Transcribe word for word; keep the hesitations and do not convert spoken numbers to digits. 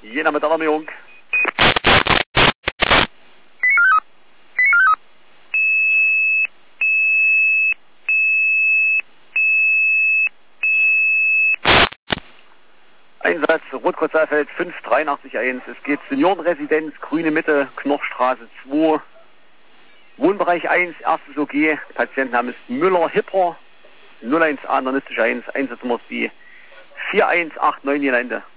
Jena mit Alarmierung. Einsatz Rotkreuz-Saalfeld fünf drei acht eins. Es geht Seniorenresidenz, Grüne Mitte, Knochstraße zwei. Wohnbereich eins, erstes O G. Patientenname ist Müller-Hipper. null eins A, neun eins. Einsatznummer ist die vier eins acht neun, Ende.